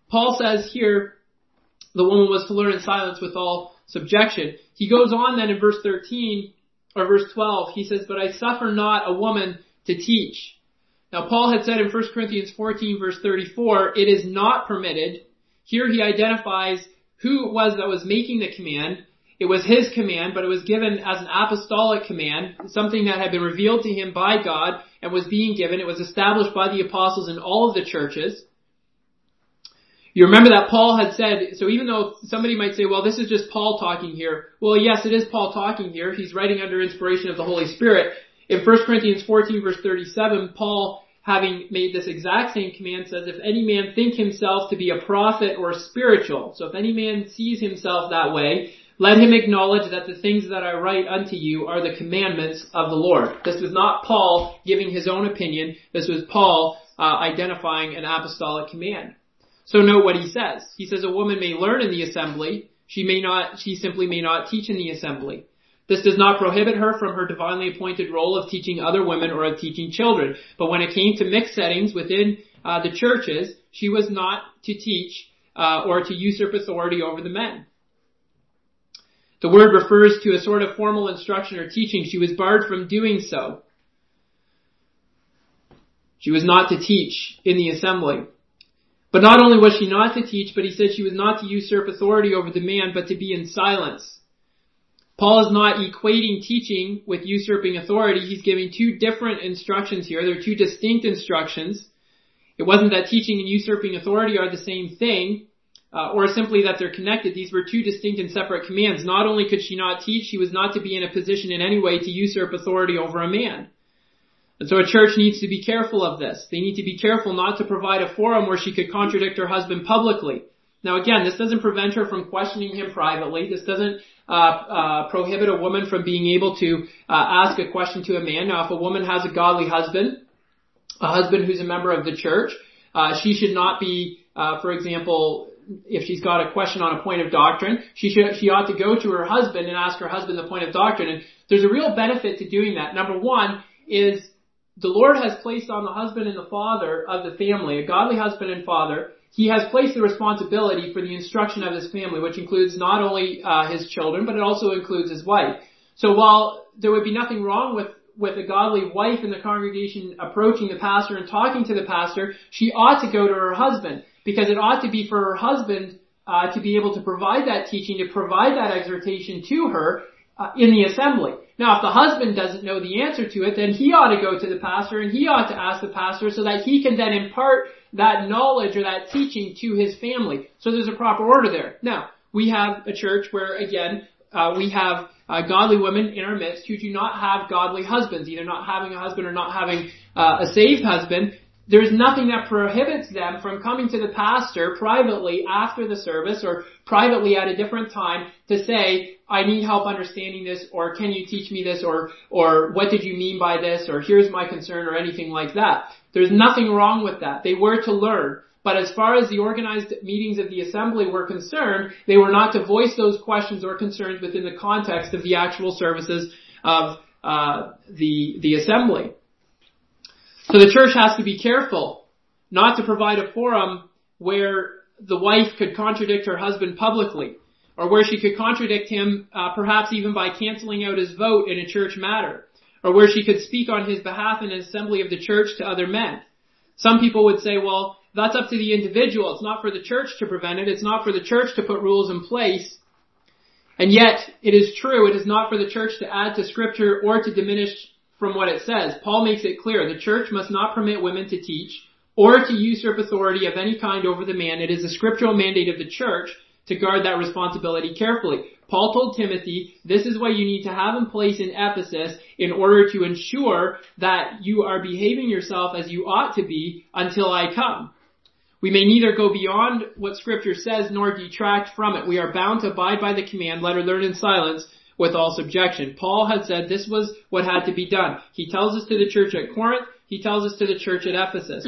Paul says here, the woman was to learn in silence with all subjection. He goes on then in verse 13, or verse 12, he says, but I suffer not a woman to teach. Now Paul had said in 1 Corinthians 14 verse 34, it is not permitted. Here he identifies who it was that was making the command. It was his command, but it was given as an apostolic command, something that had been revealed to him by God and was being given. It was established by the apostles in all of the churches. You remember that Paul had said, so even though somebody might say, well, this is just Paul talking here. Well, yes, it is Paul talking here. He's writing under inspiration of the Holy Spirit. In 1 Corinthians 14 verse 37, Paul, having made this exact same command, says, if any man think himself to be a prophet or spiritual, so if any man sees himself that way, let him acknowledge that the things that I write unto you are the commandments of the Lord. This was not Paul giving his own opinion. This was Paul identifying an apostolic command. So note what he says. He says a woman may learn in the assembly. She simply may not teach in the assembly. This does not prohibit her from her divinely appointed role of teaching other women or of teaching children. But when it came to mixed settings within the churches, she was not to teach or to usurp authority over the men. The word refers to a sort of formal instruction or teaching. She was barred from doing so. She was not to teach in the assembly. But not only was she not to teach, but he said she was not to usurp authority over the man, but to be in silence. Paul is not equating teaching with usurping authority. He's giving two different instructions here. They're two distinct instructions. It wasn't that teaching and usurping authority are the same thing, or simply that they're connected. These were two distinct and separate commands. Not only could she not teach, she was not to be in a position in any way to usurp authority over a man. And so a church needs to be careful of this. They need to be careful not to provide a forum where she could contradict her husband publicly. Now again, this doesn't prevent her from questioning him privately. This doesn't prohibit a woman from being able to ask a question to a man. Now if a woman has a godly husband, a husband who's a member of the church, she should not be, for example, if she's got a question on a point of doctrine, she ought to go to her husband and ask her husband the point of doctrine. And there's a real benefit to doing that. Number one is the Lord has placed on the husband and the father of the family, a godly husband and father, he has placed the responsibility for the instruction of his family, which includes not only his children, but it also includes his wife. So while there would be nothing wrong with a godly wife in the congregation approaching the pastor and talking to the pastor, she ought to go to her husband, because it ought to be for her husband to be able to provide that teaching, to provide that exhortation to her in the assembly. Now, if the husband doesn't know the answer to it, then he ought to go to the pastor and he ought to ask the pastor so that he can then impart that knowledge or that teaching to his family. So there's a proper order there. Now, we have a church where, again, we have godly women in our midst who do not have godly husbands, either not having a husband or not having a saved husband. There's nothing that prohibits them from coming to the pastor privately after the service or privately at a different time to say, I need help understanding this, or can you teach me this, or what did you mean by this, or here's my concern, or anything like that. There's nothing wrong with that. They were to learn. But as far as the organized meetings of the assembly were concerned, they were not to voice those questions or concerns within the context of the actual services of the assembly. So the church has to be careful not to provide a forum where the wife could contradict her husband publicly, or where she could contradict him perhaps even by canceling out his vote in a church matter, or where she could speak on his behalf in an assembly of the church to other men. Some people would say, well, that's up to the individual. It's not for the church to prevent it. It's not for the church to put rules in place. And yet, it is true, it is not for the church to add to Scripture or to diminish from what it says. Paul makes it clear the church must not permit women to teach or to usurp authority of any kind over the man. It is a scriptural mandate of the church to guard that responsibility carefully. Paul told Timothy, this is what you need to have in place in Ephesus in order to ensure that you are behaving yourself as you ought to be until I come. We may neither go beyond what Scripture says nor detract from it. We are bound to abide by the command, let her learn in silence, with all subjection. Paul had said this was what had to be done. He tells us to the church at Corinth. He tells us to the church at Ephesus.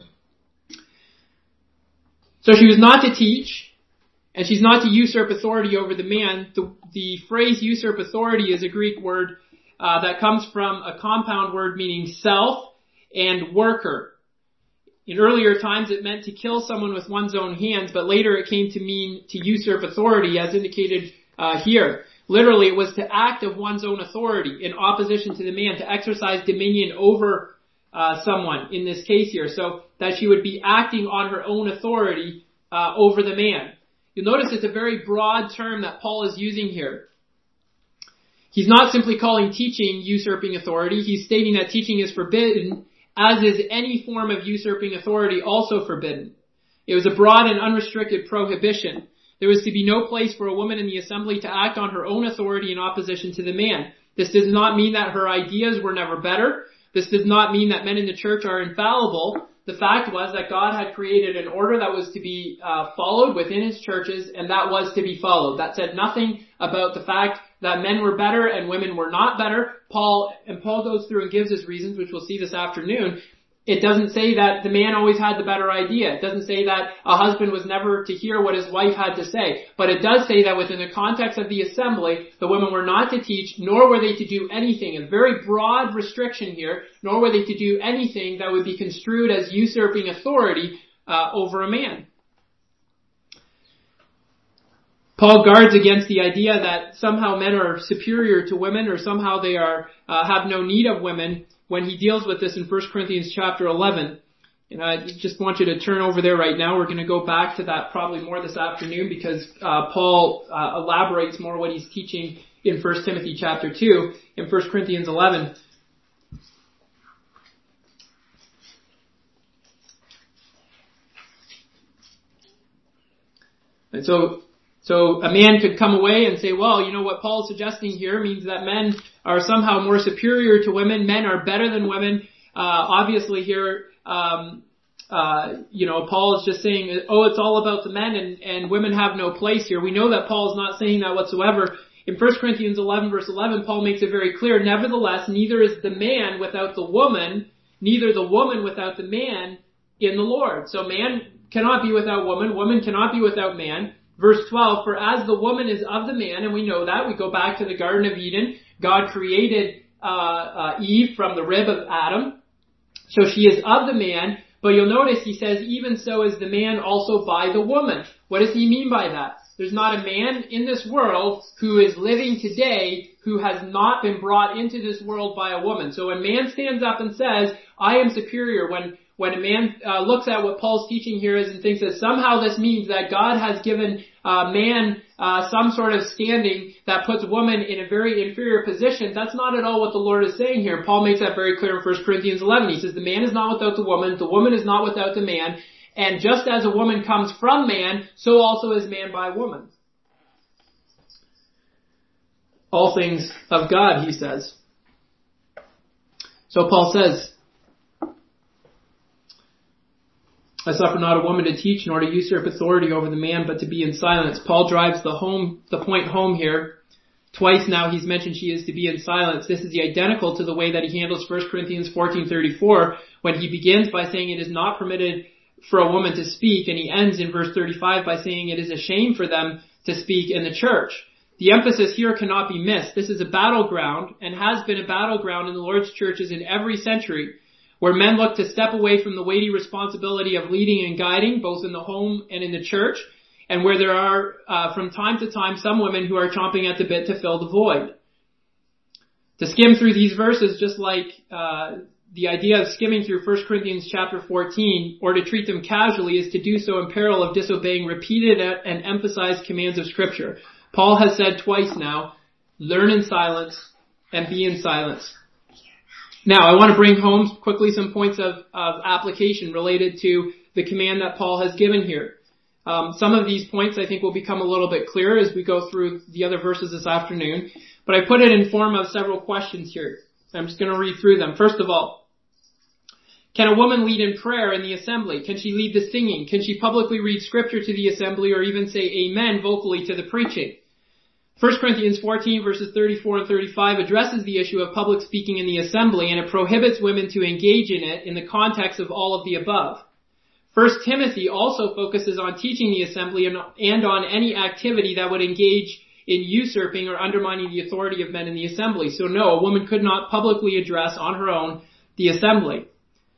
So she was not to teach, and she's not to usurp authority over the man. The phrase usurp authority is a Greek word that comes from a compound word meaning self and worker. In earlier times, it meant to kill someone with one's own hands, but later it came to mean to usurp authority, as indicated here. Literally, it was to act of one's own authority in opposition to the man, to exercise dominion over someone in this case here, so that she would be acting on her own authority over the man. You'll notice it's a very broad term that Paul is using here. He's not simply calling teaching usurping authority. He's stating that teaching is forbidden, as is any form of usurping authority also forbidden. It was a broad and unrestricted prohibition. There was to be no place for a woman in the assembly to act on her own authority in opposition to the man. This does not mean that her ideas were never better. This does not mean that men in the church are infallible. The fact was that God had created an order that was to be followed within His churches, and that was to be followed. That said nothing about the fact that men were better and women were not better. Paul goes through and gives his reasons, which we'll see this afternoon. It doesn't say that the man always had the better idea. It doesn't say that a husband was never to hear what his wife had to say. But it does say that within the context of the assembly, the women were not to teach, nor were they to do anything. A very broad restriction here, nor were they to do anything that would be construed as usurping authority over a man. Paul guards against the idea that somehow men are superior to women, or somehow they are have no need of women, when he deals with this in 1 Corinthians chapter 11. And I just want you to turn over there right now. We're going to go back to that probably more this afternoon, because Paul elaborates more what he's teaching in 1 Timothy chapter 2 in 1 Corinthians 11. And so a man could come away and say, well, you know what Paul's suggesting here means that men are somehow more superior to women. Men are better than women. Obviously here, Paul is just saying, it's all about the men and women have no place here. We know that Paul is not saying that whatsoever. In 1 Corinthians 11 verse 11, Paul makes it very clear, nevertheless, neither is the man without the woman, neither the woman without the man in the Lord. So man cannot be without woman, woman cannot be without man. Verse 12, for as the woman is of the man, and we know that, we go back to the Garden of Eden, God created Eve from the rib of Adam, so she is of the man, but you'll notice he says, even so is the man also by the woman. What does he mean by that? There's not a man in this world who is living today who has not been brought into this world by a woman. So when man stands up and says, I am superior, when a man looks at what Paul's teaching here is and thinks that somehow this means that God has given man some sort of standing that puts woman in a very inferior position, that's not at all what the Lord is saying here. Paul makes that very clear in 1 Corinthians 11. He says the man is not without the woman is not without the man, and just as a woman comes from man, so also is man by woman. All things of God, he says. So Paul says, I suffer not a woman to teach, nor to usurp authority over the man, but to be in silence. Paul drives the point home here. Twice now he's mentioned she is to be in silence. This is identical to the way that he handles 1 Corinthians 14:34, when he begins by saying it is not permitted for a woman to speak, and he ends in verse 35 by saying it is a shame for them to speak in the church. The emphasis here cannot be missed. This is a battleground, and has been a battleground in the Lord's churches in every century, where men look to step away from the weighty responsibility of leading and guiding, both in the home and in the church, and where there are, from time to time, some women who are chomping at the bit to fill the void. To skim through these verses, just like the idea of skimming through 1 Corinthians chapter 14, or to treat them casually, is to do so in peril of disobeying repeated and emphasized commands of Scripture. Paul has said twice now, learn in silence and be in silence. Now, I want to bring home quickly some points of application related to the command that Paul has given here. Some of these points I think will become a little bit clearer as we go through the other verses this afternoon, but I put it in form of several questions here. I'm just going to read through them. First of all, can a woman lead in prayer in the assembly? Can she lead the singing? Can she publicly read scripture to the assembly, or even say amen vocally to the preaching? 1 Corinthians 14 verses 34 and 35 addresses the issue of public speaking in the assembly, and it prohibits women to engage in it in the context of all of the above. 1 Timothy also focuses on teaching the assembly and on any activity that would engage in usurping or undermining the authority of men in the assembly. So no, a woman could not publicly address on her own the assembly.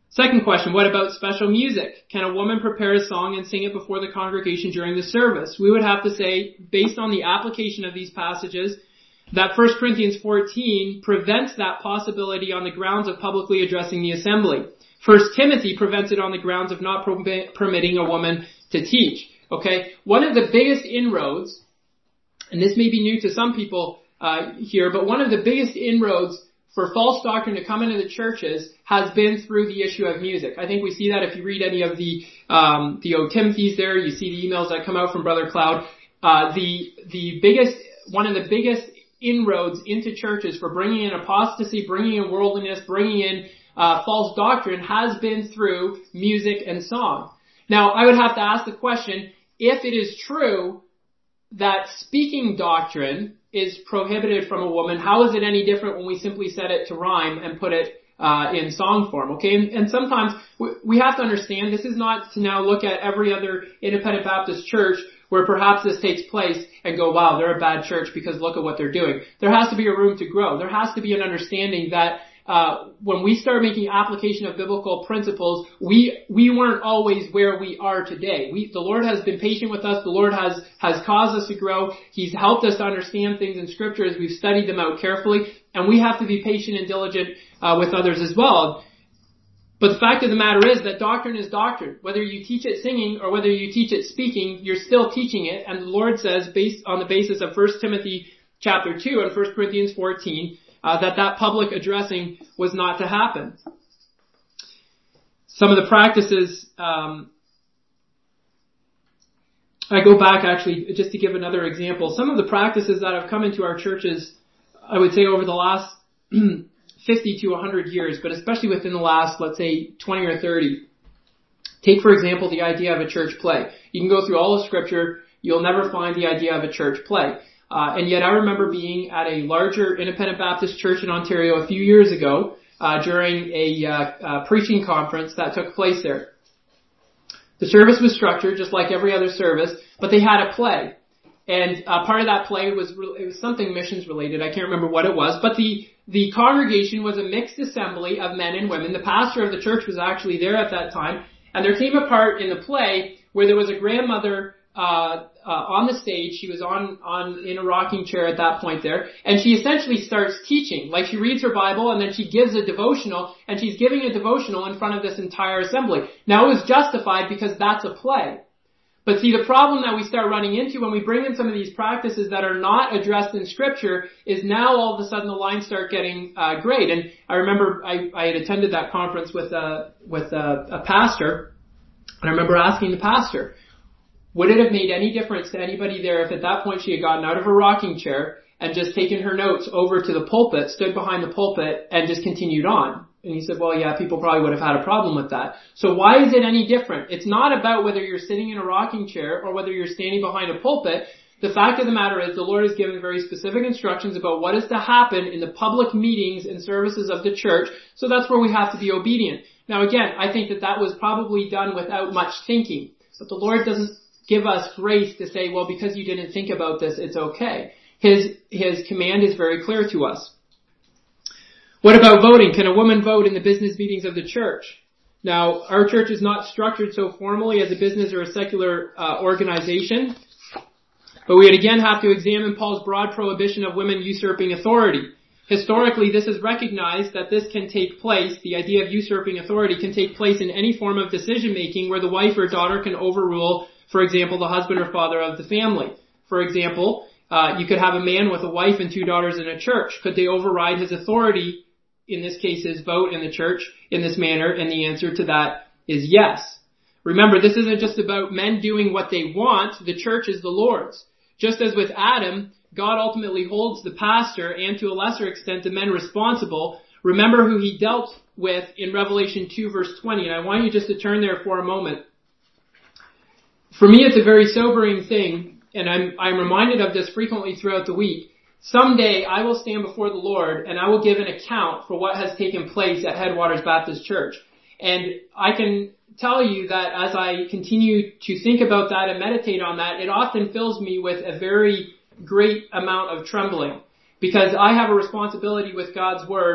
Second question, what about special music? Can a woman prepare a song and sing it before the congregation during the service? We would have to say, based on the application of these passages, that 1 Corinthians 14 prevents that possibility on the grounds of publicly addressing the assembly. 1 Timothy prevents it on the grounds of not permitting a woman to teach. Okay? One of the biggest inroads, and this may be new to some people here, but one of the biggest inroads for false doctrine to come into the churches has been through the issue of music. I think we see that if you read any of the O. Timothy's there, you see the emails that come out from Brother Cloud. One of the biggest inroads into churches for bringing in apostasy, bringing in worldliness, bringing in false doctrine has been through music and song. Now, I would have to ask the question, if it is true that speaking doctrine is prohibited from a woman, how is it any different when we simply set it to rhyme and put it in song form? Okay, and sometimes we have to understand this is not to now look at every other independent Baptist church where perhaps this takes place and go, wow, they're a bad church because look at what they're doing. There has to be a room to grow. There has to be an understanding that when we start making application of biblical principles, we weren't always where we are today. The Lord has been patient with us. The Lord has caused us to grow. He's helped us to understand things in Scripture as we've studied them out carefully. And we have to be patient and diligent with others as well. But the fact of the matter is that doctrine is doctrine. Whether you teach it singing or whether you teach it speaking, you're still teaching it. And the Lord says, based on the basis of 1 Timothy chapter 2 and 1 Corinthians 14, that public addressing was not to happen. Some of the practices, I go back actually just to give another example. Some of the practices that have come into our churches, I would say over the last 50 to 100 years, but especially within the last, let's say, 20 or 30. Take, for example, the idea of a church play. You can go through all of Scripture, you'll never find the idea of a church play. And yet I remember being at a larger independent Baptist church in Ontario a few years ago during a preaching conference that took place there. The service was structured just like every other service, but they had a play. And part of that play was something missions related. I can't remember what it was, but the congregation was a mixed assembly of men and women. The pastor of the church was actually there at that time, and there came a part in the play where there was a grandmother on the stage. She was in a rocking chair at that point there, and she essentially starts teaching. Like, she reads her Bible and then she gives a devotional, and she's giving a devotional in front of this entire assembly. Now, it was justified because that's a play. But see, the problem that we start running into when we bring in some of these practices that are not addressed in Scripture is now all of a sudden the lines start getting grayed. And I remember I had attended that conference with a pastor, and I remember asking the pastor, would it have made any difference to anybody there if at that point she had gotten out of her rocking chair and just taken her notes over to the pulpit, stood behind the pulpit, and just continued on? And he said, well, yeah, people probably would have had a problem with that. So why is it any different? It's not about whether you're sitting in a rocking chair or whether you're standing behind a pulpit. The fact of the matter is the Lord has given very specific instructions about what is to happen in the public meetings and services of the church. So that's where we have to be obedient. Now again, I think that was probably done without much thinking. But the Lord doesn't give us grace to say, well, because you didn't think about this, it's okay. His command is very clear to us. What about voting? Can a woman vote in the business meetings of the church? Now, our church is not structured so formally as a business or a secular organization, but we would again have to examine Paul's broad prohibition of women usurping authority. Historically, this is recognized that this can take place, the idea of usurping authority can take place in any form of decision making where the wife or daughter can overrule, for example, the husband or father of the family. For example, you could have a man with a wife and two daughters in a church. Could they override his authority? In this case, his vote in the church in this manner, and the answer to that is yes. Remember, this isn't just about men doing what they want. The church is the Lord's. Just as with Adam, God ultimately holds the pastor and to a lesser extent the men responsible. Remember who he dealt with in Revelation 2 verse 20, and I want you just to turn there for a moment. For me, it's a very sobering thing, and I'm reminded of this frequently throughout the week. Someday I will stand before the Lord and I will give an account for what has taken place at Headwaters Baptist Church. And I can tell you that as I continue to think about that and meditate on that, it often fills me with a very great amount of trembling, because I have a responsibility with God's Word,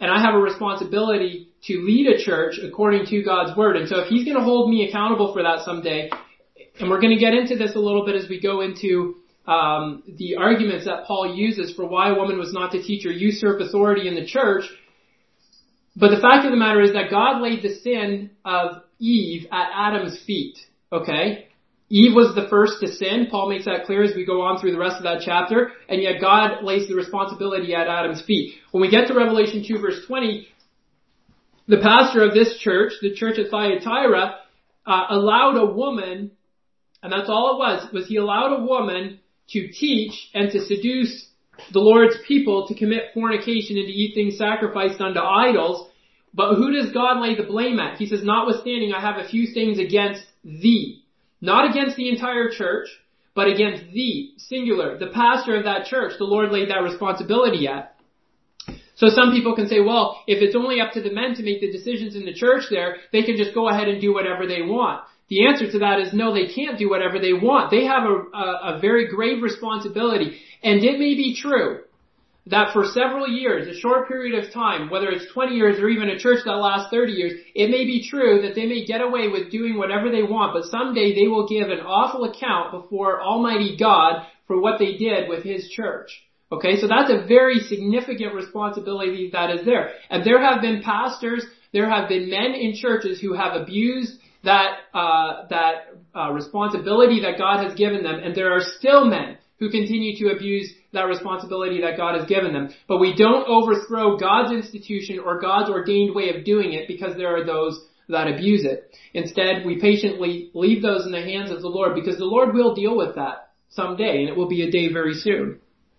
and I have a responsibility to lead a church according to God's word. And so if he's going to hold me accountable for that someday, and we're going to get into this a little bit as we go into the arguments that Paul uses for why a woman was not to teach or usurp authority in the church. But the fact of the matter is that God laid the sin of Eve at Adam's feet. Okay? Eve was the first to sin. Paul makes that clear as we go on through the rest of that chapter. And yet God lays the responsibility at Adam's feet. When we get to Revelation 2 verse 20, the pastor of this church, the church at Thyatira, allowed a woman, and that's all it was he allowed a woman to teach and to seduce the Lord's people to commit fornication and to eat things sacrificed unto idols. But who does God lay the blame at? He says, notwithstanding, I have a few things against thee. Not against the entire church, but against thee, singular. The pastor of that church, the Lord laid that responsibility at. So some people can say, well, if it's only up to the men to make the decisions in the church there, they can just go ahead and do whatever they want. The answer to that is no, they can't do whatever they want. They have a very grave responsibility. And it may be true that for several years, a short period of time, whether it's 20 years or even a church that lasts 30 years, it may be true that they may get away with doing whatever they want, but someday they will give an awful account before Almighty God for what they did with His church. Okay, so that's a very significant responsibility that is there. And there have been pastors, there have been men in churches who have abused that responsibility that God has given them, and there are still men who continue to abuse that responsibility that God has given them. But we don't overthrow God's institution or God's ordained way of doing it because there are those that abuse it. Instead, we patiently leave those in the hands of the Lord because the Lord will deal with that someday, and it will be a day very soon.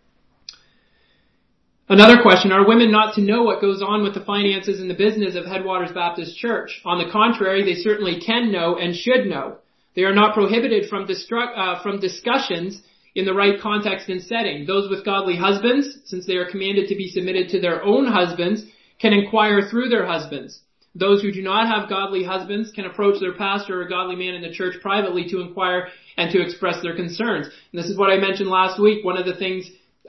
Another question, are women not to know what goes on with the finances and the business of Headwaters Baptist Church? On the contrary, they certainly can know and should know. They are not prohibited from discussions in the right context and setting. Those with godly husbands, since they are commanded to be submitted to their own husbands, can inquire through their husbands. Those who do not have godly husbands can approach their pastor or godly man in the church privately to inquire and to express their concerns. And this is what I mentioned last week. One of the things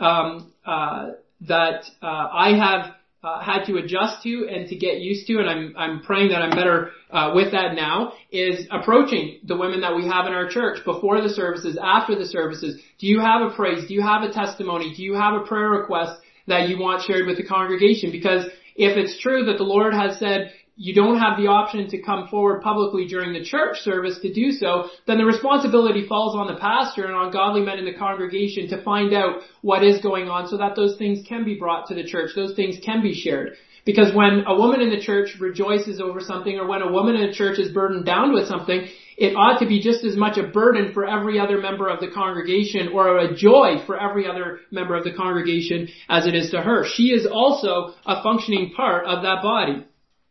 that I have had to adjust to and to get used to, and I'm praying that I'm better with that now, is approaching the women that we have in our church before the services, after the services. Do you have a praise? Do you have a testimony? Do you have a prayer request that you want shared with the congregation? Because if it's true that the Lord has said you don't have the option to come forward publicly during the church service to do so, then the responsibility falls on the pastor and on godly men in the congregation to find out what is going on so that those things can be brought to the church, those things can be shared. Because when a woman in the church rejoices over something, or when a woman in a church is burdened down with something, it ought to be just as much a burden for every other member of the congregation, or a joy for every other member of the congregation as it is to her. She is also a functioning part of that body.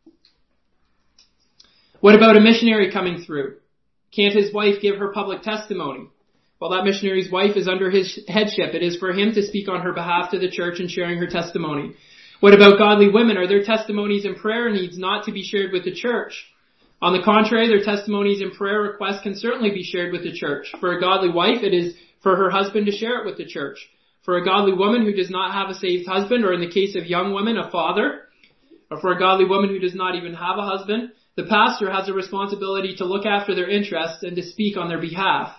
What about a missionary coming through? Can't his wife give her public testimony? Well, that missionary's wife is under his headship. It is for him to speak on her behalf to the church in sharing her testimony. What about godly women? Are their testimonies and prayer needs not to be shared with the church? On the contrary, their testimonies and prayer requests can certainly be shared with the church. For a godly wife, it is for her husband to share it with the church. For a godly woman who does not have a saved husband, or in the case of young women, a father, or for a godly woman who does not even have a husband, the pastor has a responsibility to look after their interests and to speak on their behalf.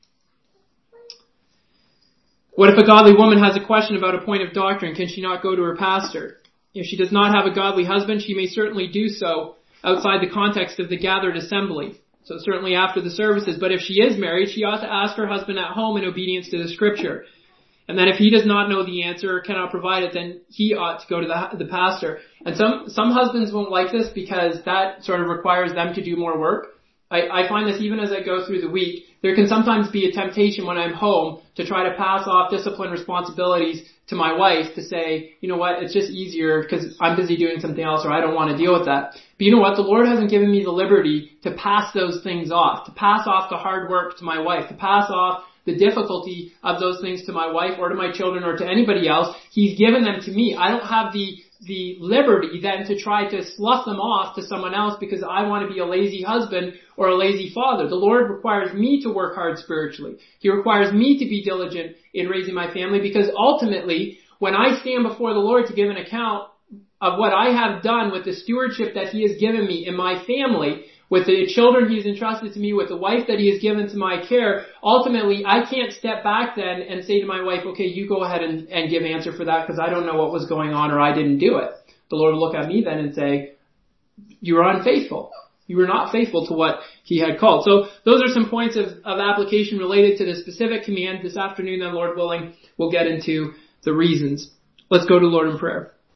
What if a godly woman has a question about a point of doctrine? Can she not go to her pastor? If she does not have a godly husband, she may certainly do so outside the context of the gathered assembly. So certainly after the services. But if she is married, she ought to ask her husband at home in obedience to the scripture. And then if he does not know the answer or cannot provide it, then he ought to go to the pastor. And some husbands won't like this because that sort of requires them to do more work. I find this even as I go through the week. There can sometimes be a temptation when I'm home to try to pass off discipline responsibilities to my wife to say, you know what, it's just easier because I'm busy doing something else or I don't want to deal with that. But you know what, the Lord hasn't given me the liberty to pass those things off, to pass off the hard work to my wife, to pass off the difficulty of those things to my wife or to my children or to anybody else. He's given them to me. I don't have the liberty then to try to slough them off to someone else because I want to be a lazy husband or a lazy father. The Lord requires me to work hard spiritually. He requires me to be diligent in raising my family because ultimately, when I stand before the Lord to give an account of what I have done with the stewardship that He has given me in my family, with the children He's entrusted to me, with the wife that He has given to my care, ultimately I can't step back then and say to my wife, okay, you go ahead and give answer for that because I don't know what was going on or I didn't do it. The Lord will look at me then and say, you are unfaithful. You were not faithful to what He had called. So those are some points of application related to the specific command. This afternoon, then, Lord willing, we'll get into the reasons. Let's go to Lord in prayer.